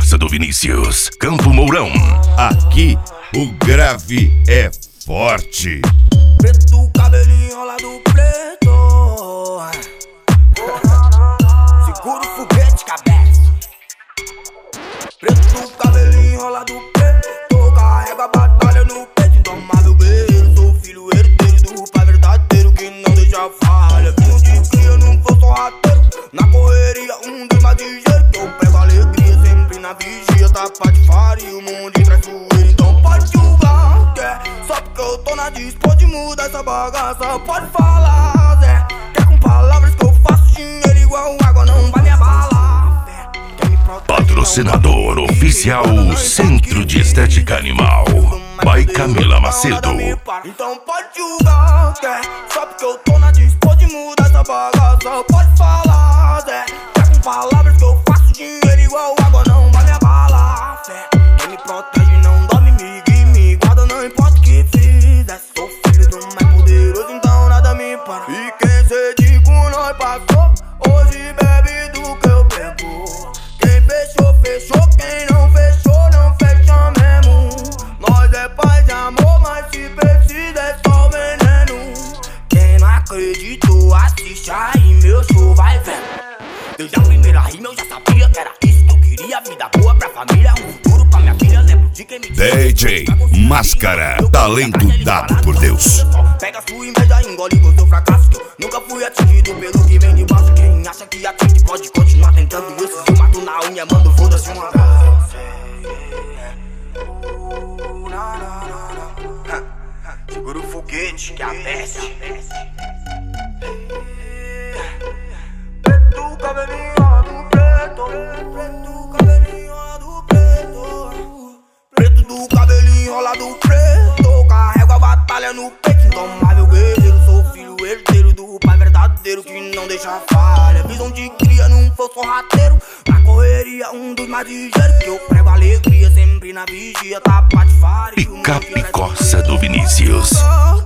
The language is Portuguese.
Picossa do Vinícius, Campo Mourão. Aqui o grave é forte. Preto, cabelinho enrolado preto. Segura o foguete, cabeça. Preto, cabelinho enrolado preto. Carrega a batalha no peito. Então, meu guerreiro, sou filho herdeiro do pai verdadeiro que não deixa falha. Filho de cria, não for só rateiro. Na correria, dos mais ligeiros. Eu prego alegria sempre na vigia. Tá patifaria, o mundo em traiçoeiro. Então pode julgar, só porque eu tô na dispo de mudar essa bagaça. Pode falar, Zé, quer com palavras que eu faço dinheiro igual água, não vai me abalar. Patrocinador oficial Centro de Estética Animal, by Camila Macedo. Então pode julgar, só porque eu tô na dispo de mudar essa bagaça. Pode falar, Zé, quer com palavras que eu faço dinheiro igual água, não vai me abalar. Quem me protege não dorme, me guarda, não importa o que fizer. Sou filho do mais poderoso, então nada me para. E quem cede com nós passou, hoje bebe do que eu pego. Quem fechou, fechou, quem não fechou, não fecha mesmo. Nós é paz e amor, mas se precisa é só veneno. Quem não acreditou, assiste aí, meu show vai vendo. Desde a primeira rima eu já sabia que era isso que eu queria. Vida boa pra família, um futuro pra minha filha. Lembro de quem me DJ Máscara, talento dado por Deus. Pega sua inveja, engole com seu fracasso. Eu nunca fui atingido pelo que vem de baixo. Quem acha que atinge pode continuar tentando. Esses eu mato na unha, mando foda-se uma vez. Segura o foguete que é a peste. Preto, cabelinho do preto. Preto, cabelinho do preto. Preto do cabelinho enrolado preto. Carrego a batalha no peito. Então, meu guerreiro, sou filho herdeiro do pai verdadeiro que não deixa falha. Visão de cria, não for só rateiro. Na correria, dos mais ligeiros. Que eu prego alegria sempre na vigia. Tá patifaria. Pica Picossa do Vinícius.